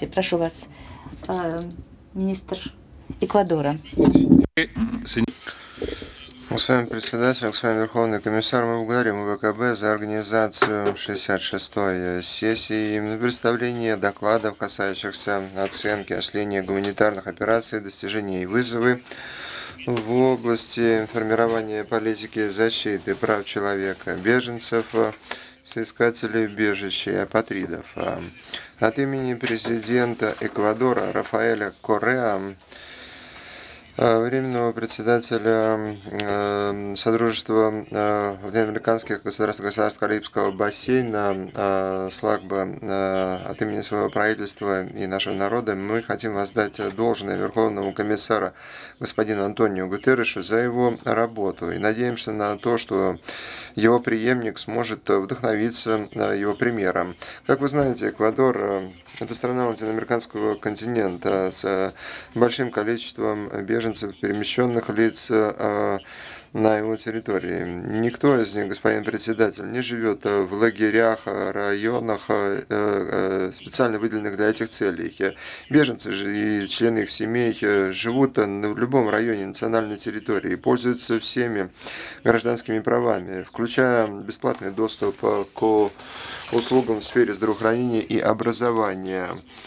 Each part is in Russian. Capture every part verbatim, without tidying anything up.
безопасности. Прошу вас, министр Эквадора. Господин председатель, господин Верховный комиссар, мы благодарим ВКБ за организацию шестьдесят шестой сессии на представление докладов, касающихся оценки осуществления гуманитарных операций, достижения и вызовы в области формирования политики защиты прав человека, беженцев, соискателей убежища и апатридов. От имени президента Эквадора Рафаэля Корреа, временного председателя Содружества латиноамериканских государств, государств Карибского бассейна, СЛАГБА, от имени своего правительства и нашего народа, мы хотим воздать должное Верховному комиссару господину Антонио Гутеррешу за его работу и надеемся на то, что его преемник сможет вдохновиться его примером. Как вы знаете, Эквадор – это страна латиноамериканского континента с большим количеством беженцев, перемещенных лиц на его территории. Никто из них, господин председатель, не живет в лагерях, районах, специально выделенных для этих целей. Беженцы же и члены их семей живут в любом районе национальной территории и пользуются всеми гражданскими правами, включая бесплатный доступ к услугам в сфере здравоохранения и образования.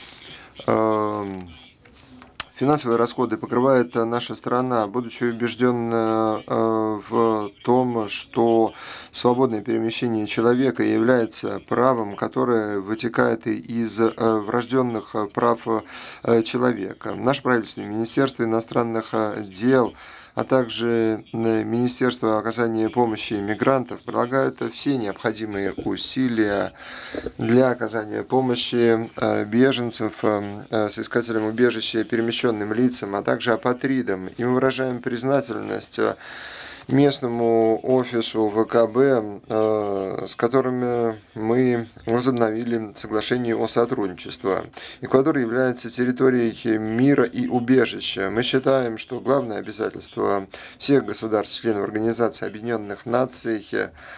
Финансовые расходы покрывает наша страна, будучи убежденна в том, что свободное перемещение человека является правом, которое вытекает из врожденных прав человека. Наше правительство, Министерство иностранных дел, а также Министерство оказания помощи мигрантов прилагают все необходимые усилия для оказания помощи беженцам, соискателям убежища и перемещенным лицам, а также апатридам. И мы выражаем признательность местному офису ВКБ, с которыми мы возобновили соглашение о сотрудничестве. Эквадор является территорией мира и убежища. Мы считаем, что главное обязательство всех государств-членов Организации Объединенных Наций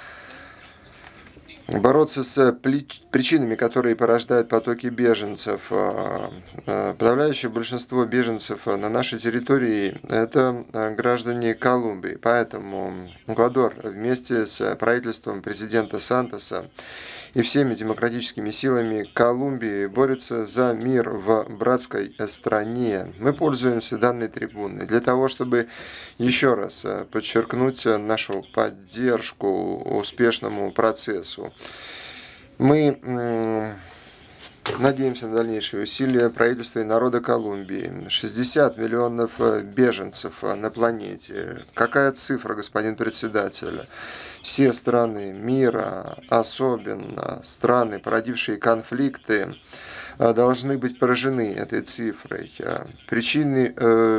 бороться с причинами, которые порождают потоки беженцев. Подавляющее большинство беженцев на нашей территории – это граждане Колумбии. Поэтому Эквадор вместе с правительством президента Сантоса и всеми демократическими силами Колумбии борется за мир в братской стране. Мы пользуемся данной трибуной для того, чтобы еще раз подчеркнуть нашу поддержку успешному процессу. Мы надеемся на дальнейшие усилия правительства и народа Колумбии. шестьдесят миллионов беженцев на планете. Какая цифра, господин председатель? Все страны мира, особенно страны, породившие конфликты, должны быть поражены этой цифрой. Причины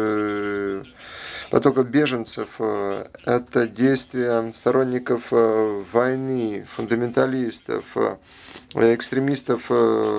потока беженцев – это действия сторонников войны, фундаменталистов, экстремистов,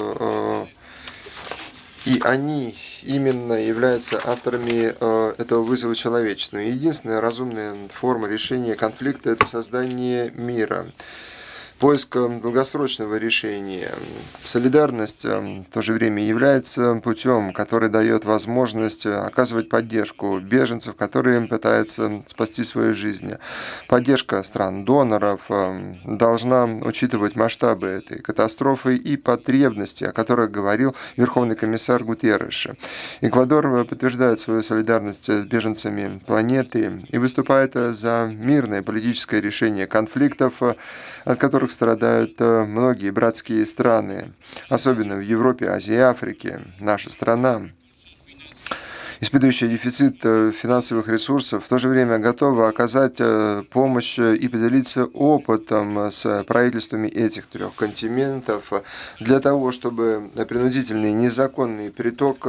и они именно являются авторами этого вызова человечеству. Единственная разумная форма решения конфликта – это создание мира. Поиск долгосрочного решения. Солидарность в то же время является путем, который дает возможность оказывать поддержку беженцев, которые пытаются спасти свою жизнь. Поддержка стран-доноров должна учитывать масштабы этой катастрофы и потребности, о которых говорил Верховный комиссар Гутерреш. Эквадор подтверждает свою солидарность с беженцами планеты и выступает за мирное политическое решение конфликтов, от которых страдают многие братские страны, особенно в Европе, Азии и Африке. Наша страна, испытывающая дефицит финансовых ресурсов, в то же время готова оказать помощь и поделиться опытом с правительствами этих трех континентов для того, чтобы принудительный незаконный приток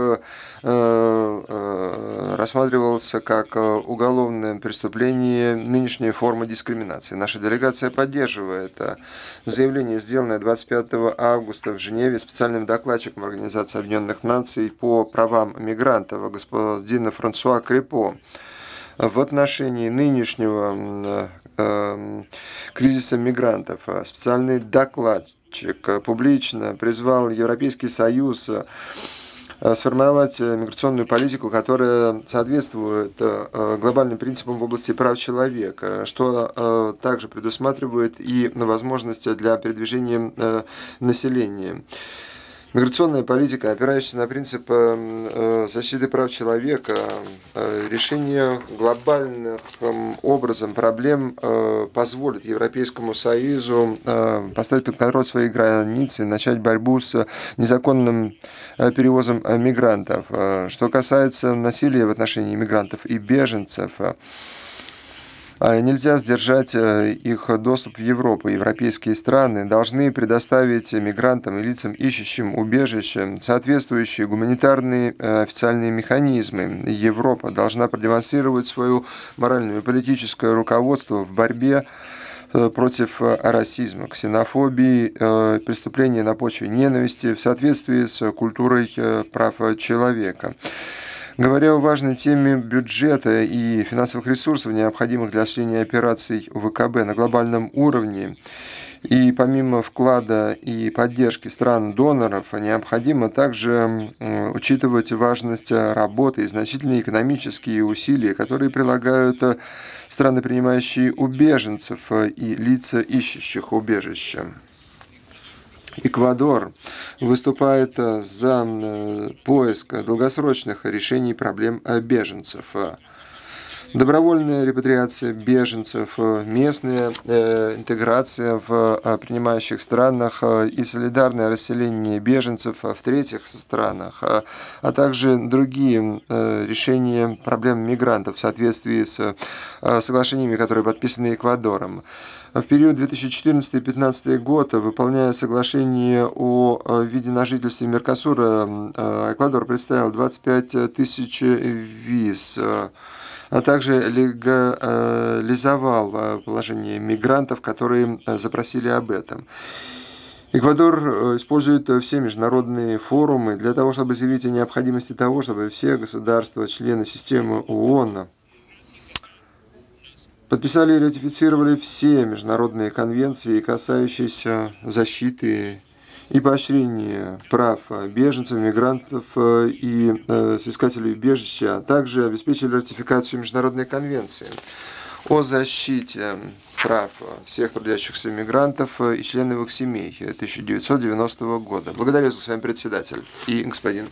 рассматривался как уголовное преступление, нынешняя форма дискриминации. Наша делегация поддерживает заявление, сделанное двадцать пятого августа в Женеве специальным докладчиком Организации Объединенных Наций по правам мигрантов господина Франсуа Крепо в отношении нынешнего э, кризиса мигрантов. Специальный докладчик публично призвал Европейский Союз сформировать миграционную политику, которая соответствует глобальным принципам в области прав человека, что также предусматривает и возможности для передвижения населения. Миграционная политика, опирающаяся на принцип защиты прав человека, решение глобальным образом проблем позволит Европейскому Союзу поставить под контроль свои границы, начать борьбу с незаконным перевозом мигрантов. Что касается насилия в отношении мигрантов и беженцев, нельзя сдержать их доступ в Европу. Европейские страны должны предоставить мигрантам и лицам, ищущим убежище, соответствующие гуманитарные официальные механизмы. Европа должна продемонстрировать свое моральное и политическое руководство в борьбе против расизма, ксенофобии, преступления на почве ненависти в соответствии с культурой прав человека. Говоря о важной теме бюджета и финансовых ресурсов, необходимых для осуществления операций ВКБ на глобальном уровне, и помимо вклада и поддержки стран-доноров, необходимо также учитывать важность работы и значительные экономические усилия, которые прилагают страны, принимающие убеженцев, и лица, ищущих убежище. Эквадор выступает за поиск долгосрочных решений проблем беженцев. Добровольная репатриация беженцев, местная интеграция в принимающих странах и солидарное расселение беженцев в третьих странах, а также другие решения проблем мигрантов в соответствии с соглашениями, которые подписаны Эквадором. В период две тысячи четырнадцатый — две тысячи пятнадцатый год, выполняя соглашение о виде на жительстве Меркосура, Эквадор представил двадцать пять тысяч виз, а также легализовал положение мигрантов, которые запросили об этом. Эквадор использует все международные форумы для того, чтобы заявить о необходимости того, чтобы все государства, члены системы ООН, подписали и ратифицировали все международные конвенции, касающиеся защиты и поощрения прав беженцев, мигрантов и соискателей убежища, а также обеспечили ратификацию Международной конвенции о защите прав всех трудящихся мигрантов и членов их семей тысяча девятьсот девяностого года. Благодарю за с вами председатель и господин